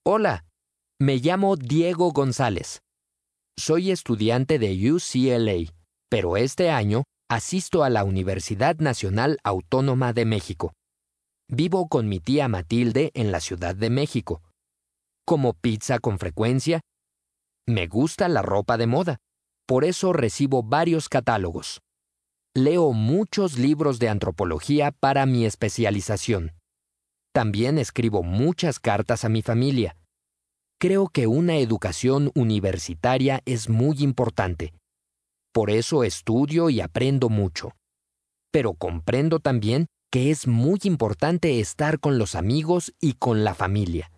Hola, me llamo Diego González. Soy estudiante de UCLA, pero este año asisto a la Universidad Nacional Autónoma de México. Vivo con mi tía Matilde en la Ciudad de México. Como pizza con frecuencia. Me gusta la ropa de moda. Por eso recibo varios catálogos. Leo muchos libros de antropología para mi especialización. También escribo muchas cartas a mi familia. Creo que una educación universitaria es muy importante. Por eso estudio y aprendo mucho. Pero comprendo también que es muy importante estar con los amigos y con la familia.